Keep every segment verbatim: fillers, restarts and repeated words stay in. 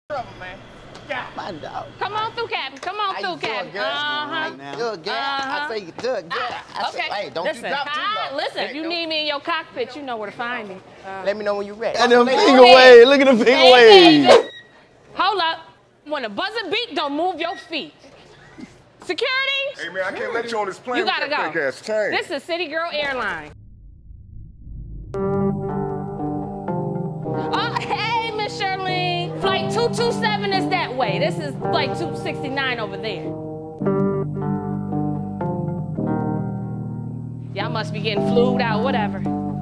trouble, man. Yeah. My dog. Come on through, Captain. Come on How through, you doing, Captain. girl? Uh-huh. Good, girl. Uh-huh. I say you good, girl. I Okay. say, hey, don't listen, you drop too hi, low. Listen, if you need me in your cockpit, you know where to find me. Uh, Let me know when you're ready. And them Go finger ahead. waves. Look at the finger hey, waves. baby. Hold up. When the buzzer beat, don't move your feet. Security? Hey, man, I can't let you on this plane You with gotta that go. fake ass chain. This is City Girl Airline. Oh, hey, Miss Shirlene. Flight two two seven is that way. This is flight two sixty-nine over there. Y'all must be getting flued out, whatever.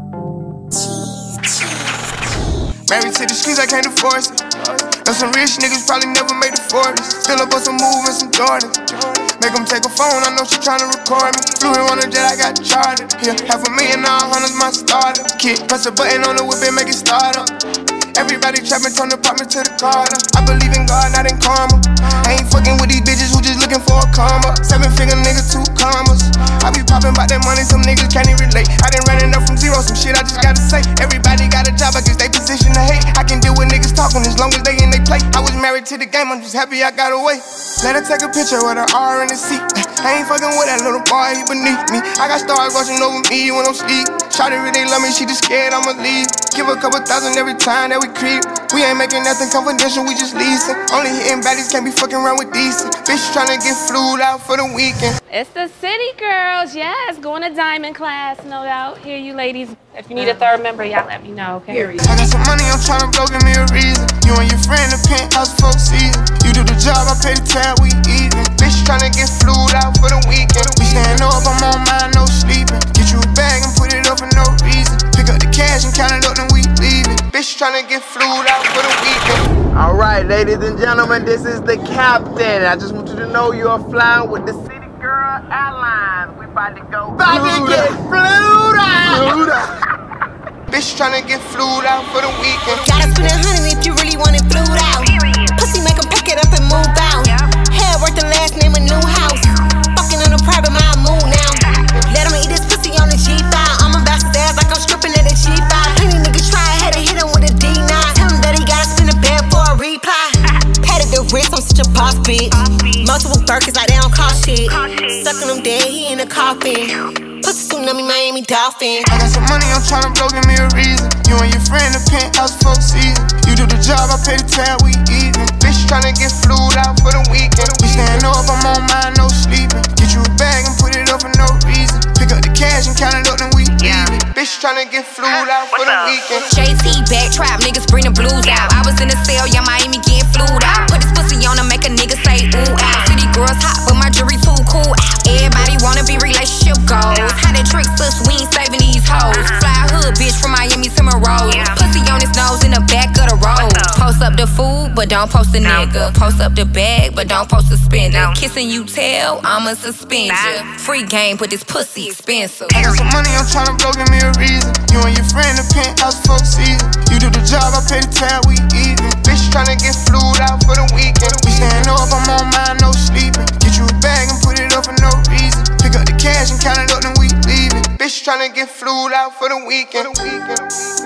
Married to the streets, I can't force it. Know some rich niggas probably never made the forties. Still up on some move and some Jordans. Make them take a phone, I know she tryna record me. Flew in on a jet, I got chartered. Yeah, half a million, all hundreds, my starter. Kid, press a button on the whip and make it start up. Everybody trapping, turn the apartment to the Carter. I believe in God, not in karma. I ain't fucking with these bitches who just looking for a karma. Seven figure nigga, two commas. I be popping about that money, some niggas can't even relate. I done running up from zero, some shit I just gotta say. Everybody got a job, I guess they position to hate. I can deal with niggas talking as long as they in they play. I was married to the game, I'm just happy I got away. Let her take a picture with her R in the seat. I ain't fucking with that little boy, he beneath me. I got stars watching over me when I'm sleep. Shawty really love me, she just scared I'ma leave. Give her a couple thousand every time that we creep. We ain't making nothing confidential, we just leasing. Only hitting baddies, can't be fucking around with decent. Bitch tryna get flued out for the weekend. It's the City Girls, yes, going to diamond class, no doubt. Here, you ladies, if you need a third member, y'all let me know, okay? I got some money, I'm tryna blow, give me a reason. You and your friend, the penthouse folk season. You do the job, I pay the tab, we even. Bitch tryna get flued out for the weekend. We stand up, I'm on mine, no sleeping. Get you a bag and put it up for no reason. Pick up the cash and count it up, then we leave it. Bitch tryna get flued out for the weekend. All right, ladies and gentlemen, this is the captain. I just want you to know you are flying with the City Girl Airlines. We about to go. About to get flued out. Bitch tryna get flued out for the weekend. Gotta spend a hundred if you really want it flued out. Pussy make him pack it up and move out. Head worth the last name, a new house. Fucking on a private, my mood now. Let him eat this pussy on the G five. I'm about to ass like I'm stripping at a G five. Plenty niggas try, had to hit him with a D nine. Tell him that he gotta spin a bed for a reply. Patted the wrist, I'm such a boss bitch. Multiple Birkins like they don't cost shit. Sucking him dead, he in the coffin. Pussy tsunami, Miami Dolphin. I got some money, I'm tryna blow, give me a reason. You and your friend, the penthouse folk season. You do the job, I pay the tab, we even. Bitch tryna get flued out for the weekend. We stand up, I'm on mine, no sleeping. Get you a bag and put it up for no reason. Pick up the cash and count it up, then we leave it. Bitch tryna get flued out for the weekend. J T back trap, niggas bring the blues out. I was in the cell, yeah, Miami getting flued out. Put this pussy on to make a nigga say ooh out. City girls hot, but my jury too cool out. Everybody wanna be relationship goals. How they trick us, we ain't saving these hoes. Fly hood bitch from Miami to Monroe. Pussy on his nose in the back of the road. Post up the food, but don't post a nigga. Post up the bag, but don't post a spender. Kissing you tell, I'ma suspend ya. Free game, but this pussy expensive. I got some money, I'm tryna blow, give me a reason. You and your friend, the penthouse folk season. You do the job, I pay the tab, we even. Bitch tryna get flued out for the weekend. We stand up, I'm on mine, no sleeping. Get you a bag and put it up for no reason. Pick up the cash and count it up, then we leave it. Bitch tryna get flued out for the weekend. Bitch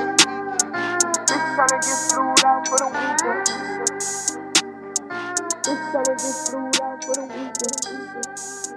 tryna get flued out for the weekend. Bitch tryna get flued out for the weekend.